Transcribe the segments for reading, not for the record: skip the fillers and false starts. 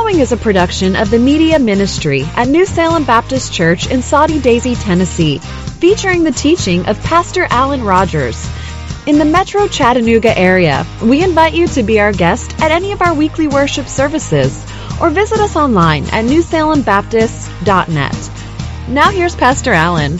following is a production of the Media Ministry at New Salem Baptist Church in Soddy Daisy, Tennessee, featuring the teaching of Pastor Alan Rogers. In the Metro Chattanooga area, we invite you to be our guest at any of our weekly worship services or visit us online at newsalembaptist.net. Now here's Pastor Alan.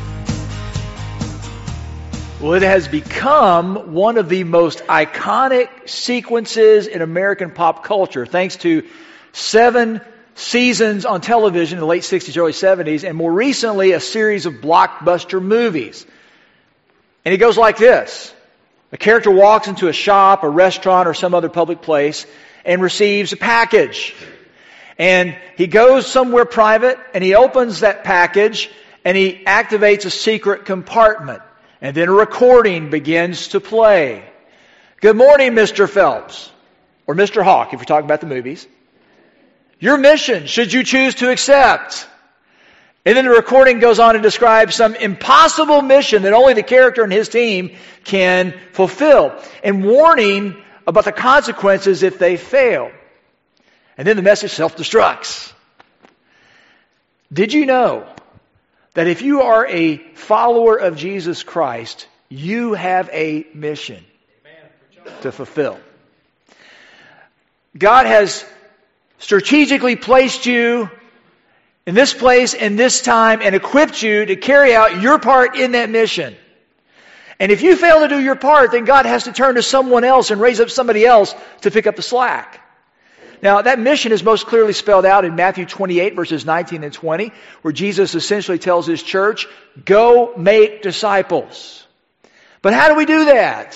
Well, it has become one of the most iconic sequences in American pop culture, thanks to 7 seasons on television in the late 60s, early 70s, and more recently, a series of blockbuster movies. And it goes like this. A character walks into a shop, a restaurant, or some other public place and receives a package. And he goes somewhere private, and he opens that package, and he activates a secret compartment. And then a recording begins to play. Good morning, Mr. Phelps. Or Mr. Hawk, if you're talking about the movies. Your mission, should you choose to accept. And then the recording goes on to describe some impossible mission that only the character and his team can fulfill. And warning about the consequences if they fail. And then the message self-destructs. Did you know that if you are a follower of Jesus Christ, you have a mission to fulfill? God has strategically placed you in this place, in this time, and equipped you to carry out your part in that mission. And if you fail to do your part, then God has to turn to someone else and raise up somebody else to pick up the slack. Now, that mission is most clearly spelled out in Matthew 28, verses 19 and 20, where Jesus essentially tells His church, go make disciples. But how do we do that?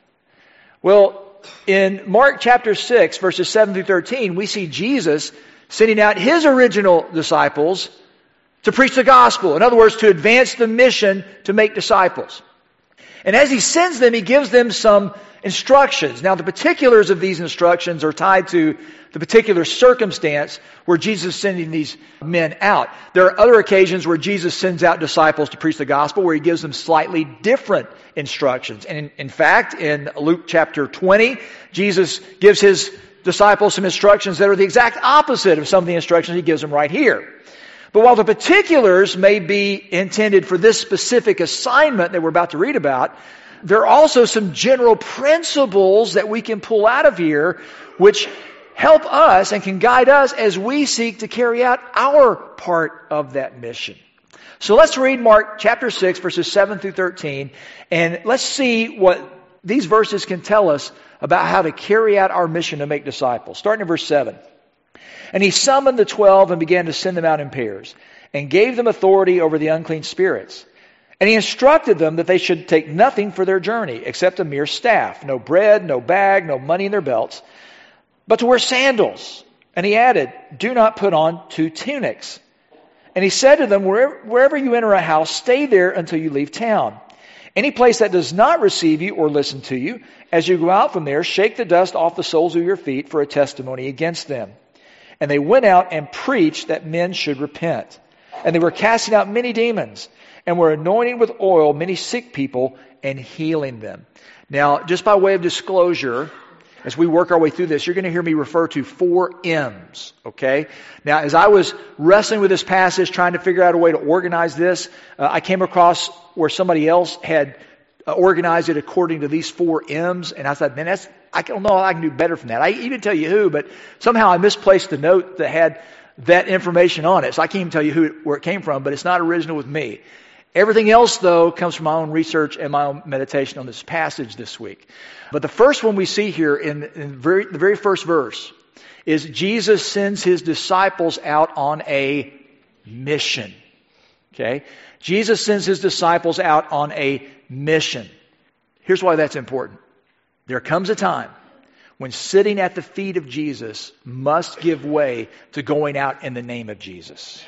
Well, in Mark chapter 6, verses 7 through 13, we see Jesus sending out His original disciples to preach the gospel. In other words, to advance the mission to make disciples. And as He sends them, He gives them some instructions. Now, the particulars of these instructions are tied to the particular circumstance where Jesus is sending these men out. There are other occasions where Jesus sends out disciples to preach the gospel where He gives them slightly different instructions. And in fact, in Luke chapter 20, Jesus gives His disciples some instructions that are the exact opposite of some of the instructions He gives them right here. But while the particulars may be intended for this specific assignment that we're about to read about, there are also some general principles that we can pull out of here which help us and can guide us as we seek to carry out our part of that mission. So let's read Mark chapter 6, verses 7 through 13, and let's see what these verses can tell us about how to carry out our mission to make disciples. Starting in verse 7. And He summoned the 12 and began to send them out in pairs, and gave them authority over the unclean spirits. And He instructed them that they should take nothing for their journey, except a mere staff, no bread, no bag, no money in their belts, but to wear sandals. And He added, do not put on 2 tunics. And He said to them, wherever you enter a house, stay there until you leave town. Any place that does not receive you or listen to you, as you go out from there, shake the dust off the soles of your feet for a testimony against them. And they went out and preached that men should repent. And they were casting out many demons, and were anointing with oil many sick people and healing them. Now, just by way of disclosure, as we work our way through this, you're going to hear me refer to 4 M's, okay? Now, as I was wrestling with this passage, trying to figure out a way to organize this, I came across where somebody else had organized it according to these 4 M's, and I thought, man, I don't know how I can do better from that. I even tell you who, but somehow I misplaced the note that had that information on it, so I can't even tell you where it came from, but it's not original with me. Everything else, though, comes from my own research and my own meditation on this passage this week. But the first one we see here in the very first verse is Jesus sends His disciples out on a mission. Okay? Jesus sends His disciples out on a mission. Here's why that's important. There comes a time when sitting at the feet of Jesus must give way to going out in the name of Jesus.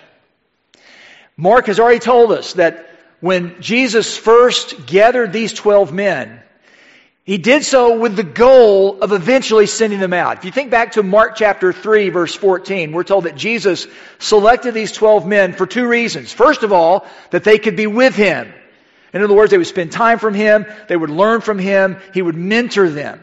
Mark has already told us that when Jesus first gathered these 12 men, He did so with the goal of eventually sending them out. If you think back to Mark chapter 3, verse 14, we're told that Jesus selected these 12 men for 2 reasons. First of all, that they could be with Him. In other words, they would spend time from Him, they would learn from Him, He would mentor them.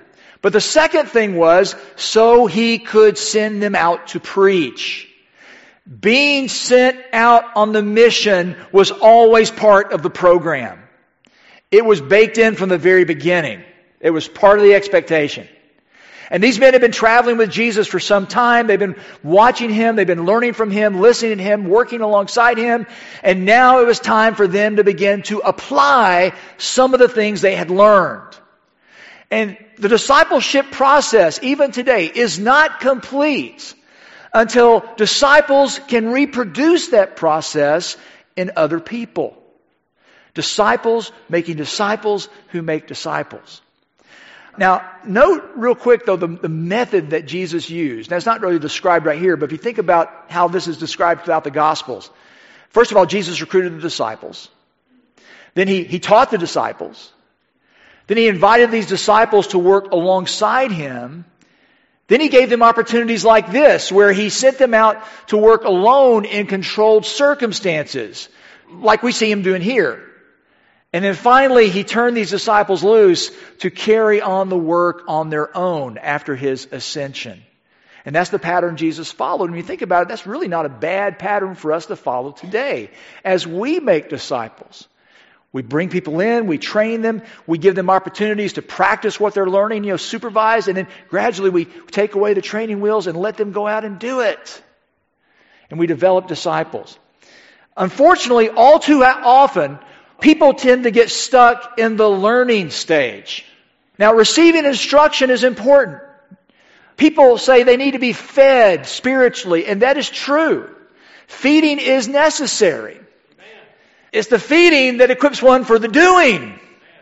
But the second thing was so he could send them out to preach. Being sent out on the mission was always part of the program. It was baked in from the very beginning. It was part of the expectation. And these men had been traveling with Jesus for some time. They've been watching Him. They've been learning from Him, listening to Him, working alongside Him. And now it was time for them to begin to apply some of the things they had learned. And the discipleship process, even today, is not complete until disciples can reproduce that process in other people. Disciples making disciples who make disciples. Now, note real quick, though, the method that Jesus used. Now, it's not really described right here, but if you think about how this is described throughout the Gospels. First of all, Jesus recruited the disciples. Then he taught the disciples. Then he invited these disciples to work alongside Him. Then he gave them opportunities like this, where he sent them out to work alone in controlled circumstances, like we see Him doing here. And then finally, he turned these disciples loose to carry on the work on their own after His ascension. And that's the pattern Jesus followed. When you think about it, that's really not a bad pattern for us to follow today. As we make disciples, we bring people in, we train them, we give them opportunities to practice what they're learning, supervise, and then gradually we take away the training wheels and let them go out and do it. And we develop disciples. Unfortunately, all too often, people tend to get stuck in the learning stage. Now, receiving instruction is important. People say they need to be fed spiritually, and that is true. Feeding is necessary. It's the feeding that equips one for the doing.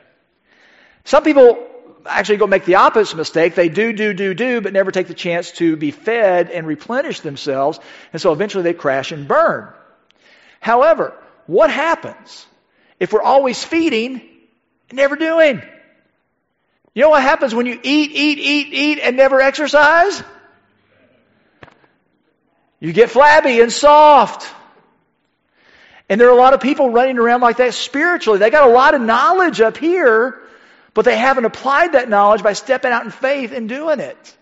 Some people actually go make the opposite mistake. They do, but never take the chance to be fed and replenish themselves, and so eventually they crash and burn. However, what happens if we're always feeding and never doing? You know what happens when you eat and never exercise? You get flabby and soft. And there are a lot of people running around like that spiritually. They got a lot of knowledge up here, but they haven't applied that knowledge by stepping out in faith and doing it.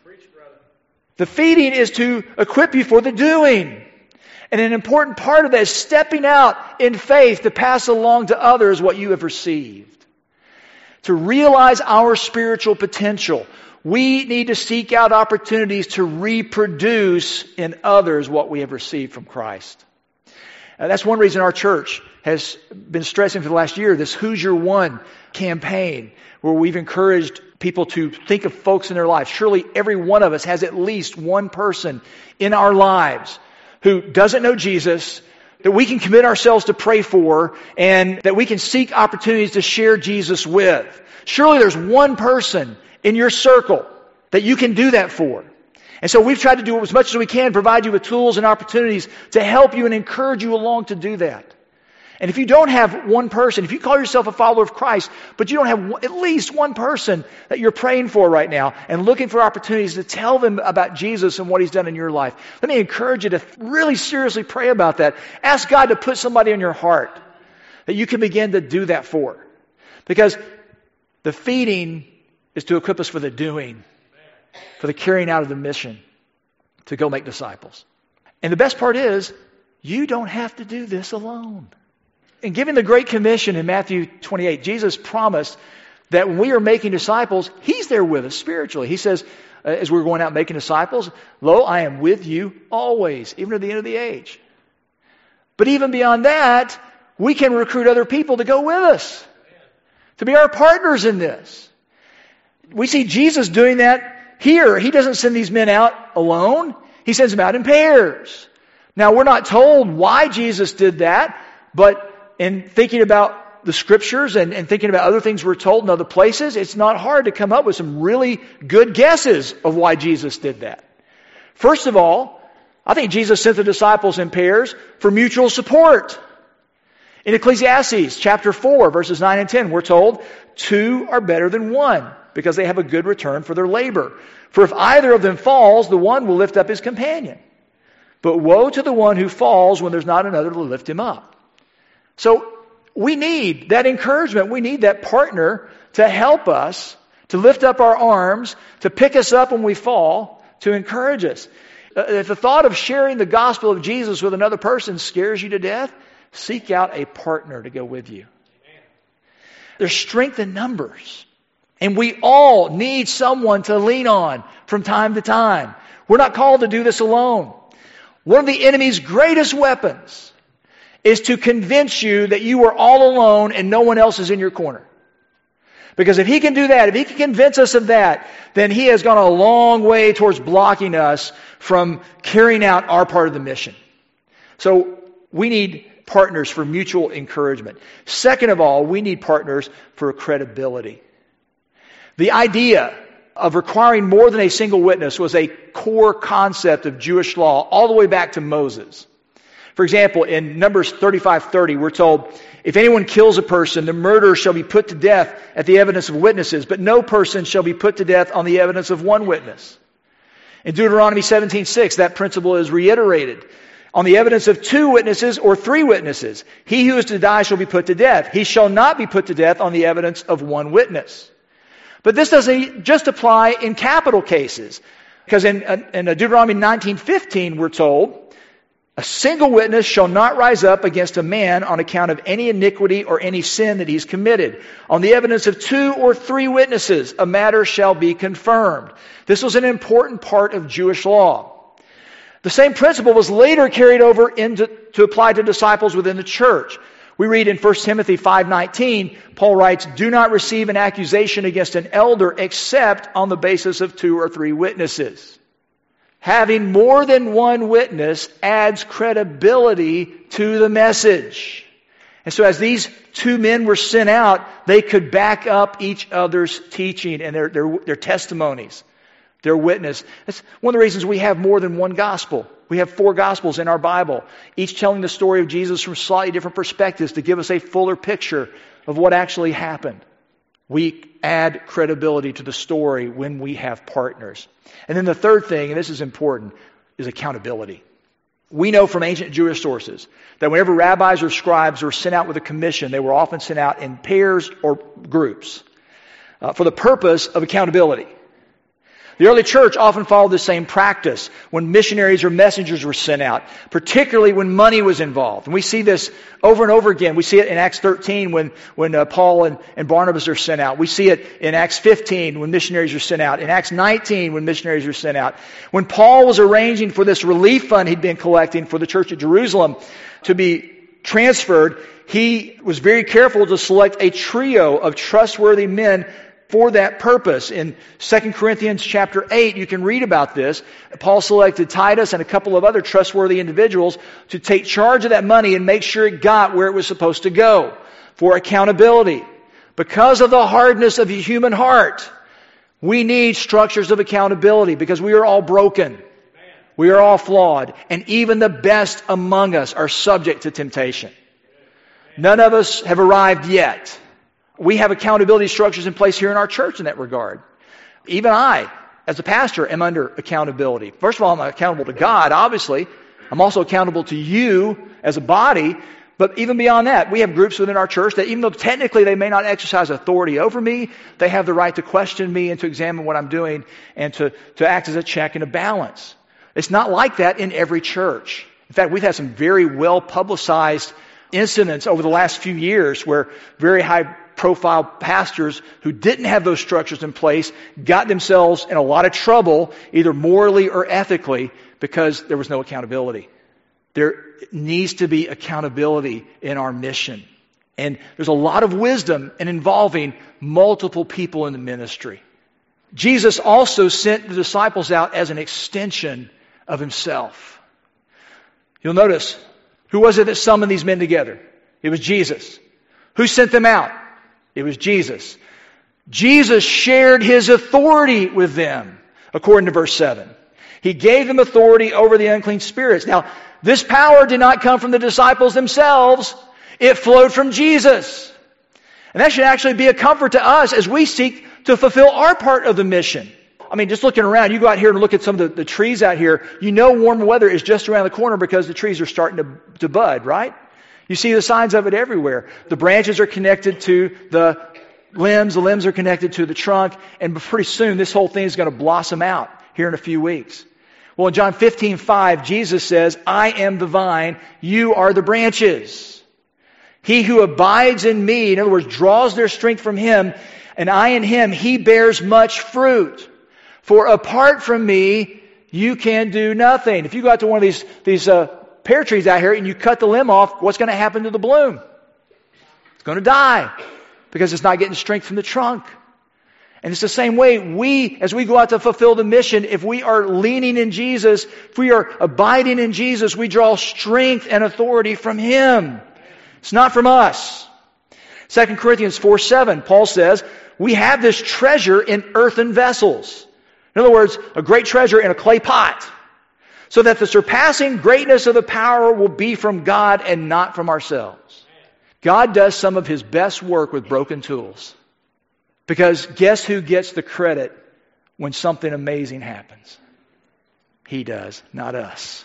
The feeding is to equip you for the doing. And an important part of that is stepping out in faith to pass along to others what you have received. To realize our spiritual potential, we need to seek out opportunities to reproduce in others what we have received from Christ. That's one reason our church has been stressing for the last year this Who's Your One campaign, where we've encouraged people to think of folks in their lives. Surely every one of us has at least one person in our lives who doesn't know Jesus, that we can commit ourselves to pray for, and that we can seek opportunities to share Jesus with. Surely there's one person in your circle that you can do that for. And so we've tried to do as much as we can, provide you with tools and opportunities to help you and encourage you along to do that. And if you don't have one person, if you call yourself a follower of Christ, but you don't have at least one person that you're praying for right now and looking for opportunities to tell them about Jesus and what He's done in your life, let me encourage you to really seriously pray about that. Ask God to put somebody in your heart that you can begin to do that for. Because the feeding is to equip us for the doing, for the carrying out of the mission to go make disciples. And the best part is, you don't have to do this alone. In giving the Great Commission in Matthew 28, Jesus promised that when we are making disciples, He's there with us spiritually. He says, as we're going out making disciples, "Lo, I am with you always, even to the end of the age." But even beyond that, we can recruit other people to go with us, to be our partners in this. We see Jesus doing that here. He doesn't send these men out alone. He sends them out in pairs. Now, we're not told why Jesus did that, but in thinking about the Scriptures and thinking about other things we're told in other places, it's not hard to come up with some really good guesses of why Jesus did that. First of all, I think Jesus sent the disciples in pairs for mutual support. In Ecclesiastes chapter 4, verses 9 and 10, we're told, 2 are better than 1, because they have a good return for their labor. For if either of them falls, the one will lift up his companion. But woe to the one who falls when there's not another to lift him up. So we need that encouragement. We need that partner to help us to lift up our arms, to pick us up when we fall, to encourage us. If the thought of sharing the gospel of Jesus with another person scares you to death, seek out a partner to go with you. There's strength in numbers. And we all need someone to lean on from time to time. We're not called to do this alone. One of the enemy's greatest weapons is to convince you that you are all alone and no one else is in your corner. Because if he can do that, if he can convince us of that, then he has gone a long way towards blocking us from carrying out our part of the mission. So we need partners for mutual encouragement. Second of all, we need partners for credibility. The idea of requiring more than a single witness was a core concept of Jewish law all the way back to Moses. For example, in Numbers 35:30, we're told, if anyone kills a person, the murderer shall be put to death at the evidence of witnesses, but no person shall be put to death on the evidence of one witness. In Deuteronomy 17:6, that principle is reiterated. On the evidence of two witnesses or three witnesses, he who is to die shall be put to death. He shall not be put to death on the evidence of one witness. But this doesn't just apply in capital cases. Because in Deuteronomy 19:15, we're told, a single witness shall not rise up against a man on account of any iniquity or any sin that he's committed. On the evidence of two or three witnesses, a matter shall be confirmed. This was an important part of Jewish law. The same principle was later carried over to apply to disciples within the church. We read in 1 Timothy 5:19, Paul writes, do not receive an accusation against an elder except on the basis of two or three witnesses. Having more than one witness adds credibility to the message. And so as these two men were sent out, they could back up each other's teaching and their testimonies, their witness. That's one of the reasons we have more than one gospel. We have 4 gospels in our Bible, each telling the story of Jesus from slightly different perspectives to give us a fuller picture of what actually happened. We add credibility to the story when we have partners. And then the third thing, and this is important, is accountability. We know from ancient Jewish sources that whenever rabbis or scribes were sent out with a commission, they were often sent out in pairs or groups for the purpose of accountability. The early church often followed the same practice when missionaries or messengers were sent out, particularly when money was involved. And we see this over and over again. We see it in Acts 13 when Paul and Barnabas are sent out. We see it in Acts 15 when missionaries are sent out. In Acts 19 when missionaries are sent out. When Paul was arranging for this relief fund he'd been collecting for the church at Jerusalem to be transferred, he was very careful to select a trio of trustworthy men for that purpose. In 2 Corinthians chapter 8, you can read about this. Paul selected Titus and a couple of other trustworthy individuals to take charge of that money and make sure it got where it was supposed to go for accountability. Because of the hardness of the human heart, we need structures of accountability because we are all broken. We are all flawed. And even the best among us are subject to temptation. None of us have arrived yet. We have accountability structures in place here in our church in that regard. Even I, as a pastor, am under accountability. First of all, I'm accountable to God, obviously. I'm also accountable to you as a body. But even beyond that, we have groups within our church that even though technically they may not exercise authority over me, they have the right to question me and to examine what I'm doing and to act as a check and a balance. It's not like that in every church. In fact, we've had some very well publicized incidents over the last few years where very high-profile pastors who didn't have those structures in place got themselves in a lot of trouble, either morally or ethically, because there was no accountability. There needs to be accountability in our mission. And there's a lot of wisdom in involving multiple people in the ministry. Jesus also sent the disciples out as an extension of himself. You'll notice, who was it that summoned these men together? It was Jesus. Who sent them out? It was Jesus. Jesus shared his authority with them, according to verse 7. He gave them authority over the unclean spirits. Now, this power did not come from the disciples themselves. It flowed from Jesus. And that should actually be a comfort to us as we seek to fulfill our part of the mission. I mean, just looking around, you go out here and look at some of the trees out here, you know warmer weather is just around the corner because the trees are starting to bud, right? You see the signs of it everywhere. The branches are connected to the limbs. The limbs are connected to the trunk. And pretty soon, this whole thing is going to blossom out here in a few weeks. Well, in John 15:5, Jesus says, I am the vine, you are the branches. He who abides in me, in other words, draws their strength from Him, and I in Him, he bears much fruit. For apart from me, you can do nothing. If you go out to one of these pear trees out here and you cut the limb off, what's going to happen to the bloom? It's going to die because it's not getting strength from the trunk. And it's the same way as we go out to fulfill the mission, if we are leaning in Jesus, if we are abiding in Jesus, we draw strength and authority from Him. It's not from us. 2 Corinthians 4:7, Paul says, we have this treasure in earthen vessels. In other words, a great treasure in a clay pot, so that the surpassing greatness of the power will be from God and not from ourselves. God does some of His best work with broken tools. Because guess who gets the credit when something amazing happens? He does, not us.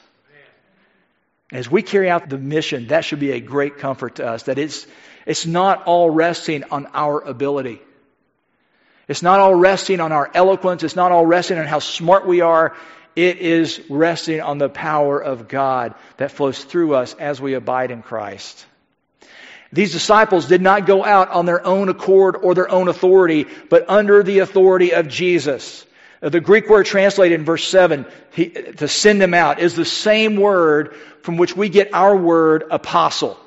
As we carry out the mission, that should be a great comfort to us, that it's not all resting on our ability. It's not all resting on our eloquence. It's not all resting on how smart we are. It is resting on the power of God that flows through us as we abide in Christ. These disciples did not go out on their own accord or their own authority, but under the authority of Jesus. The Greek word translated in verse 7, to send them out, is the same word from which we get our word apostle.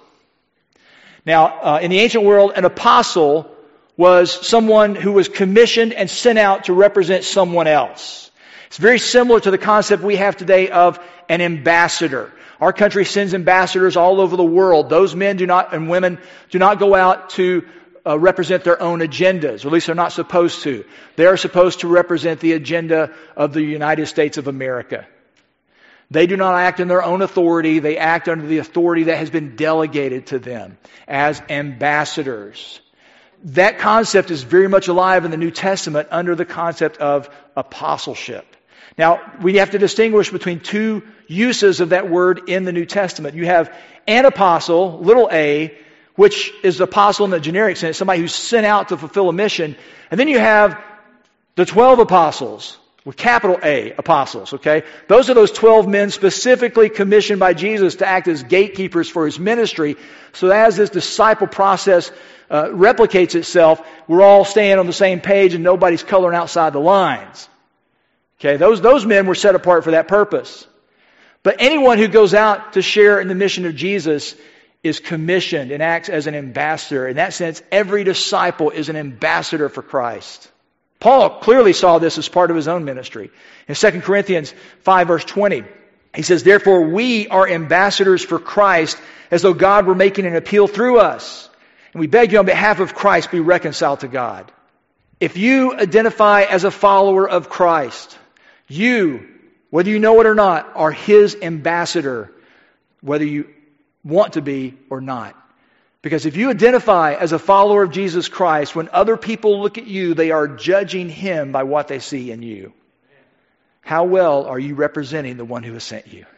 Now, in the ancient world, an apostle was someone who was commissioned and sent out to represent someone else. It's very similar to the concept we have today of an ambassador. Our country sends ambassadors all over the world. Those men and women do not go out to represent their own agendas, or at least they're not supposed to. They are supposed to represent the agenda of the United States of America. They do not act in their own authority. They act under the authority that has been delegated to them as ambassadors. That concept is very much alive in the New Testament under the concept of apostleship. Now, we have to distinguish between two uses of that word in the New Testament. You have an apostle, little a, which is apostle in the generic sense, somebody who's sent out to fulfill a mission. And then you have the 12 apostles, with capital A, apostles, okay? Those are those 12 men specifically commissioned by Jesus to act as gatekeepers for His ministry. So as this disciple process replicates itself, we're all staying on the same page and nobody's coloring outside the lines. Okay, those men were set apart for that purpose. But anyone who goes out to share in the mission of Jesus is commissioned and acts as an ambassador. In that sense, every disciple is an ambassador for Christ. Paul clearly saw this as part of his own ministry. In 2 Corinthians 5 verse 20, he says, therefore we are ambassadors for Christ, as though God were making an appeal through us. And we beg you on behalf of Christ, be reconciled to God. If you identify as a follower of Christ, you, whether you know it or not, are His ambassador, whether you want to be or not. Because if you identify as a follower of Jesus Christ, when other people look at you, they are judging Him by what they see in you. How well are you representing the one who has sent you?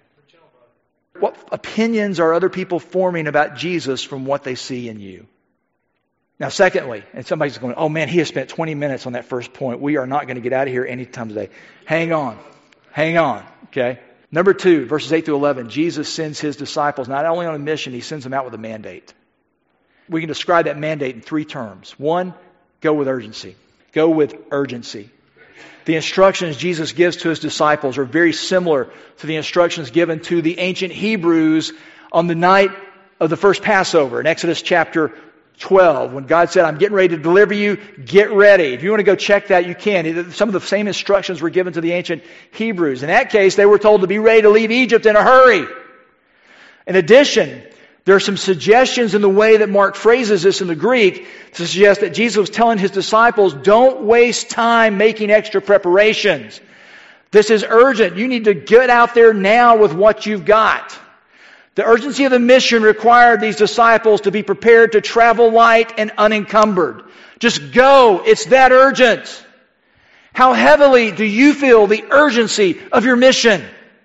What opinions are other people forming about Jesus from what they see in you? Now, secondly, and somebody's going, oh man, he has spent 20 minutes on that first point. We are not going to get out of here anytime today. Hang on, okay? Number 2, verses 8 through 11, Jesus sends His disciples not only on a mission, He sends them out with a mandate. We can describe that mandate in 3 terms. 1, go with urgency. Go with urgency. The instructions Jesus gives to His disciples are very similar to the instructions given to the ancient Hebrews on the night of the first Passover in Exodus chapter 12, when God said, I'm getting ready to deliver you, get ready. If you want to go check that, you can. Some of the same instructions were given to the ancient Hebrews. In that case, they were told to be ready to leave Egypt in a hurry. In addition, there are some suggestions in the way that Mark phrases this in the Greek to suggest that Jesus was telling His disciples, don't waste time making extra preparations. This is urgent. You need to get out there now with what you've got. The urgency of the mission required these disciples to be prepared to travel light and unencumbered. Just go. It's that urgent. How heavily do you feel the urgency of your mission?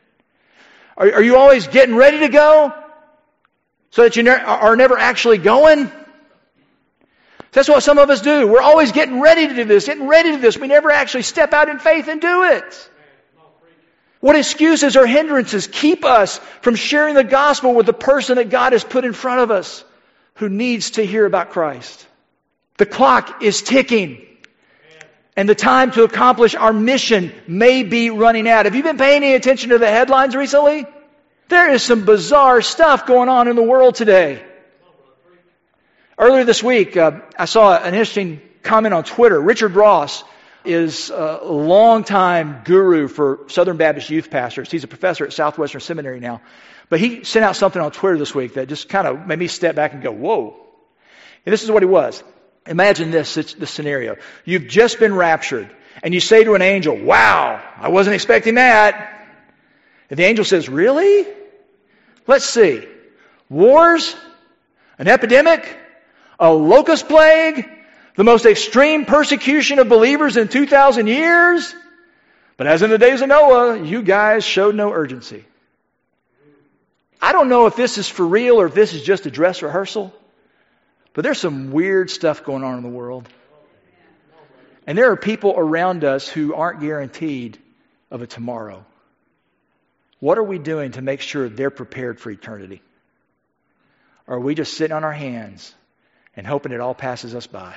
Are you always getting ready to go so that you are never actually going? That's what some of us do. We're always getting ready to do this, getting ready to do this. We never actually step out in faith and do it. What excuses or hindrances keep us from sharing the gospel with the person that God has put in front of us who needs to hear about Christ? The clock is ticking. And the time to accomplish our mission may be running out. Have you been paying any attention to the headlines recently? There is some bizarre stuff going on in the world today. Earlier this week, I saw an interesting comment on Twitter. Richard Ross is a longtime guru for Southern Baptist youth pastors. He's a professor at Southwestern Seminary now. But he sent out something on Twitter this week that just kind of made me step back and go, whoa. And this is what it was. Imagine this scenario. You've just been raptured, and you say to an angel, wow, I wasn't expecting that. And the angel says, really? Let's see. Wars? An epidemic? A locust plague? The most extreme persecution of believers in 2,000 years? But as in the days of Noah, you guys showed no urgency. I don't know if this is for real or if this is just a dress rehearsal, but there's some weird stuff going on in the world. And there are people around us who aren't guaranteed of a tomorrow. What are we doing to make sure they're prepared for eternity? Or are we just sitting on our hands and hoping it all passes us by?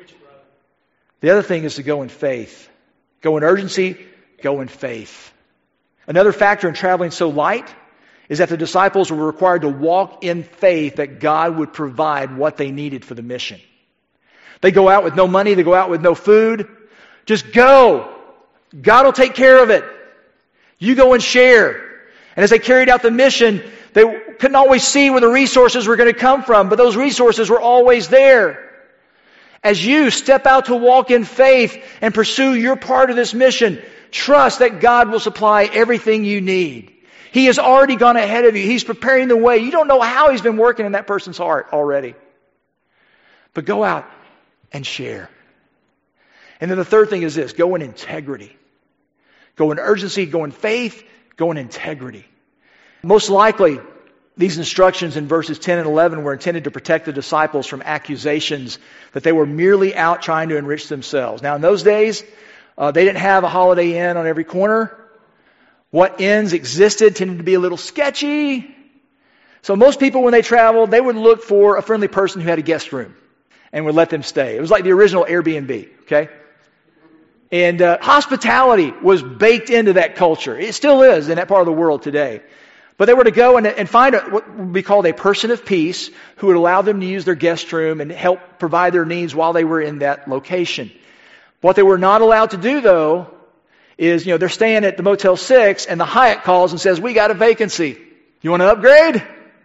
The other thing is to go in faith. Go in urgency, go in faith. Another factor in traveling so light is that the disciples were required to walk in faith that God would provide what they needed for the mission. They go out with no money, they go out with no food. Just go. God will take care of it. You go and share. And as they carried out the mission, they couldn't always see where the resources were going to come from, but those resources were always there. As you step out to walk in faith and pursue your part of this mission, trust that God will supply everything you need. He has already gone ahead of you. He's preparing the way. You don't know how He's been working in that person's heart already. But go out and share. And then the third thing is this: go in integrity. Go in urgency, go in faith, go in integrity. Most likely, these instructions in verses 10 and 11 were intended to protect the disciples from accusations that they were merely out trying to enrich themselves. Now, in those days, they didn't have a Holiday Inn on every corner. What inns existed tended to be a little sketchy. So most people, when they traveled, they would look for a friendly person who had a guest room and would let them stay. It was like the original Airbnb, okay? And hospitality was baked into that culture. It still is in that part of the world today. But they were to go and find what would be called a person of peace who would allow them to use their guest room and help provide their needs while they were in that location. What they were not allowed to do, though, is, they're staying at the Motel 6 and the Hyatt calls and says, we got a vacancy. You want to upgrade?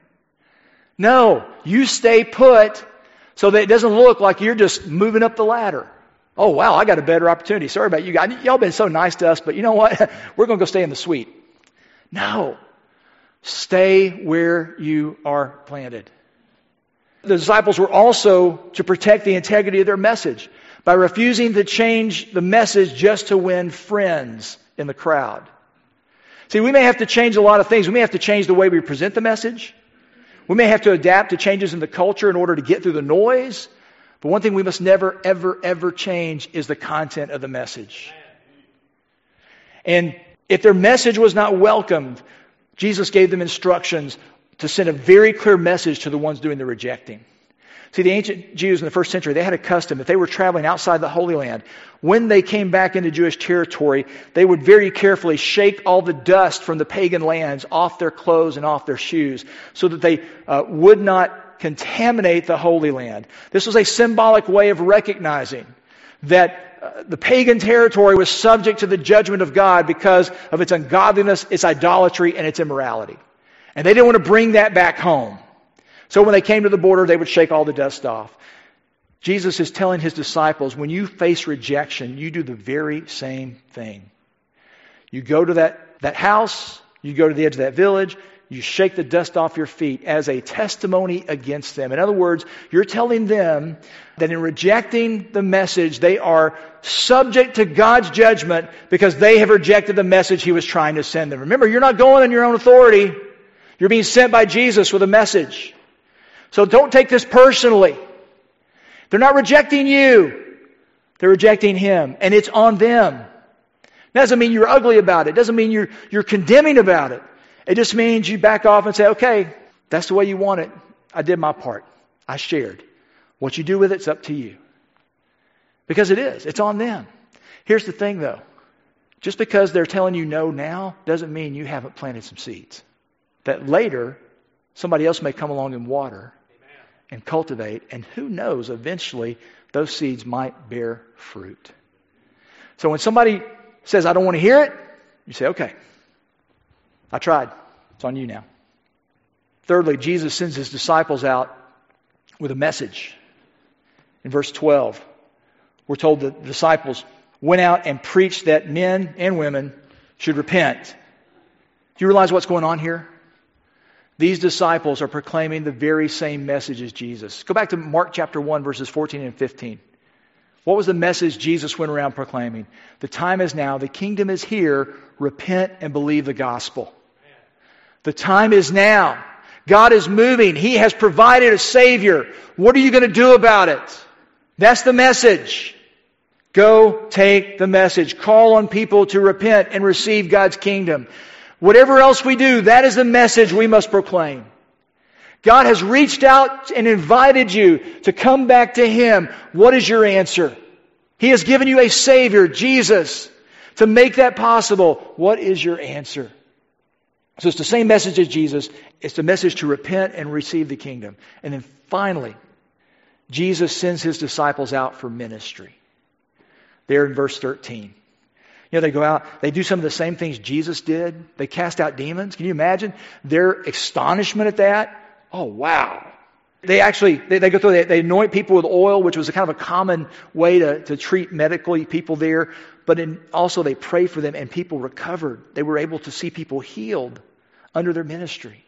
No, you stay put so that it doesn't look like you're just moving up the ladder. Oh, wow, I got a better opportunity. Sorry about you guys. Y'all been so nice to us, but you know what? We're going to go stay in the suite. No. Stay where you are planted. The disciples were also to protect the integrity of their message by refusing to change the message just to win friends in the crowd. See, we may have to change a lot of things. We may have to change the way we present the message. We may have to adapt to changes in the culture in order to get through the noise. But one thing we must never, ever, ever change is the content of the message. And if their message was not welcomed, Jesus gave them instructions to send a very clear message to the ones doing the rejecting. See, the ancient Jews in the first century, they had a custom. If they were traveling outside the Holy Land, when they came back into Jewish territory, they would very carefully shake all the dust from the pagan lands off their clothes and off their shoes so that they would not contaminate the Holy Land. This was a symbolic way of recognizing that the pagan territory was subject to the judgment of God because of its ungodliness, its idolatry, and its immorality. And they didn't want to bring that back home. So when they came to the border, they would shake all the dust off. Jesus is telling His disciples, when you face rejection, you do the very same thing. You go to that house, you go to the edge of that village, you shake the dust off your feet as a testimony against them. In other words, you're telling them that in rejecting the message, they are subject to God's judgment because they have rejected the message He was trying to send them. Remember, you're not going on your own authority. You're being sent by Jesus with a message. So don't take this personally. They're not rejecting you. They're rejecting Him. And it's on them. That doesn't mean you're ugly about it. It doesn't mean you're condemning about it. It just means you back off and say, okay, that's the way you want it. I did my part. I shared. What you do with it's up to you. Because it is. It's on them. Here's the thing, though. Just because they're telling you no now doesn't mean you haven't planted some seeds. That later, somebody else may come along and water and cultivate, and who knows, eventually those seeds might bear fruit. So when somebody says, I don't want to hear it, you say, okay, I tried. It's on you now. Thirdly, Jesus sends His disciples out with a message. In verse 12, we're told that the disciples went out and preached that men and women should repent. Do you realize what's going on here? These disciples are proclaiming the very same message as Jesus. Go back to Mark chapter 1, verses 14 and 15. What was the message Jesus went around proclaiming? The time is now. The kingdom is here. Repent and believe the gospel. The time is now. God is moving. He has provided a Savior. What are you going to do about it? That's the message. Go take the message. Call on people to repent and receive God's kingdom. Whatever else we do, that is the message we must proclaim. God has reached out and invited you to come back to Him. What is your answer? He has given you a Savior, Jesus, to make that possible. What is your answer? So it's the same message as Jesus. It's the message to repent and receive the kingdom. And then finally, Jesus sends His disciples out for ministry. There in verse 13. They go out, they do some of the same things Jesus did. They cast out demons. Can you imagine their astonishment at that? Oh, wow. They go through, they anoint people with oil, which was a kind of a common way to treat medically people there. But also they pray for them and people recovered. They were able to see people healed under their ministry.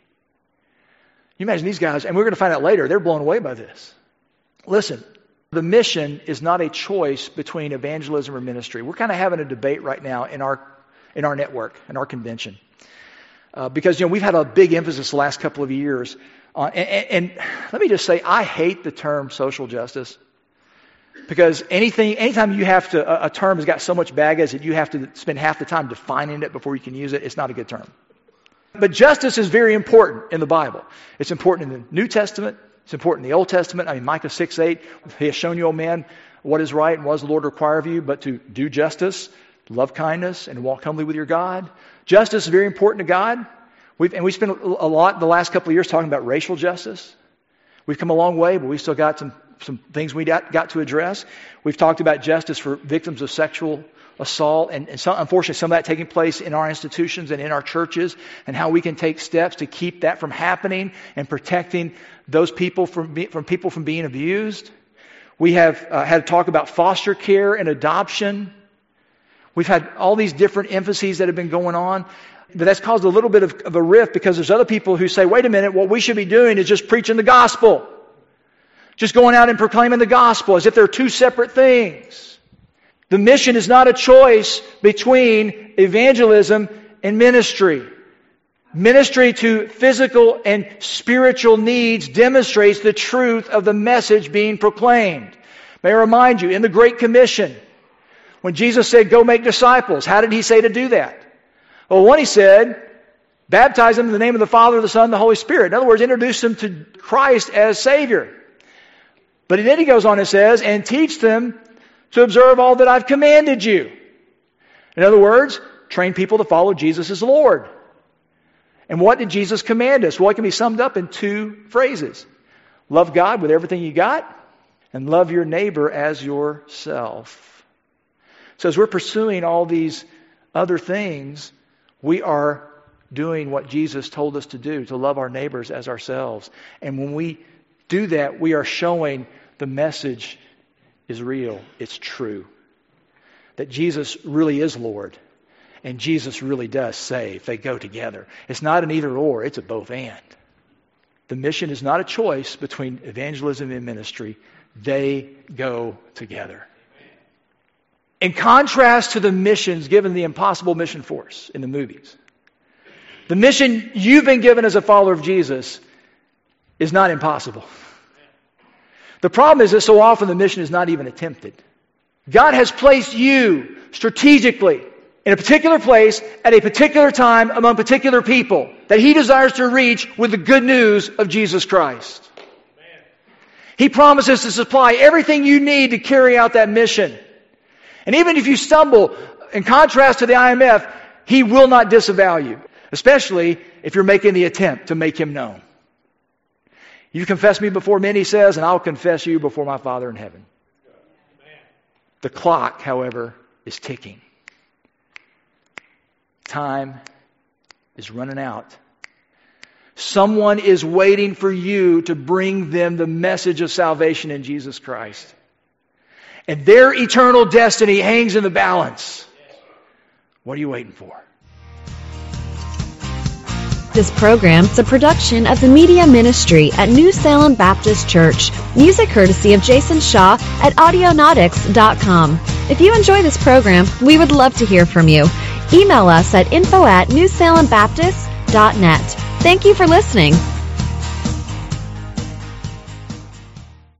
You imagine these guys, and we're going to find out later, they're blown away by this. Listen, the mission is not a choice between evangelism or ministry. We're kind of having a debate right now in our network, in our convention. Because we've had a big emphasis the last couple of years on, and let me just say, I hate the term social justice. Because anytime you have to, a term has got so much baggage that you have to spend half the time defining it before you can use it, it's not a good term. But justice is very important in the Bible. It's important in the New Testament. It's important in the Old Testament. Micah 6:8, He has shown you, O man, what is right and what does the Lord require of you, but to do justice, love kindness, and walk humbly with your God. Justice is very important to God. We spent a lot the last couple of years talking about racial justice. We've come a long way, but we've still got some things we got to address. We've talked about justice for victims of sexual assault, and unfortunately some of that taking place in our institutions and in our churches, and how we can take steps to keep that from happening and protecting those people from people from being abused. We have had talk about foster care and adoption. We've had all these different emphases that have been going on, but that's caused a little bit of a rift because there's other people who say, wait a minute, what we should be doing is just preaching the gospel. Just going out and proclaiming the gospel as if they're two separate things. The mission is not a choice between evangelism and ministry. Ministry to physical and spiritual needs demonstrates the truth of the message being proclaimed. May I remind you, in the Great Commission, when Jesus said, go make disciples, how did He say to do that? Well, one, He said, baptize them in the name of the Father, the Son, and the Holy Spirit. In other words, introduce them to Christ as Savior. But then He goes on and says, and teach them to observe all that I've commanded you. In other words, train people to follow Jesus as Lord. And what did Jesus command us? Well, it can be summed up in two phrases. Love God with everything you got, and love your neighbor as yourself. So as we're pursuing all these other things, we are doing what Jesus told us to do, to love our neighbors as ourselves. And when we do that, we are showing the message is real, it's true. That Jesus really is Lord. And Jesus really does save. They go together. It's not an either or, it's a both and. The mission is not a choice between evangelism and ministry. They go together. In contrast to the missions given the Impossible Mission Force in the movies, the mission you've been given as a follower of Jesus is not impossible. The problem is that so often the mission is not even attempted. God has placed you strategically in a particular place at a particular time among particular people that He desires to reach with the good news of Jesus Christ. Amen. He promises to supply everything you need to carry out that mission. And even if you stumble, in contrast to the IMF, He will not disavow you, especially if you're making the attempt to make Him known. You confess me before men, He says, and I'll confess you before my Father in heaven. The clock, however, is ticking. Time is running out. Someone is waiting for you to bring them the message of salvation in Jesus Christ. And their eternal destiny hangs in the balance. What are you waiting for? This program is a production of the Media Ministry at New Salem Baptist Church. Music courtesy of Jason Shaw at Audionautics.com. If you enjoy this program, we would love to hear from you. Email us at info@newsalembaptist.net. Thank you for listening.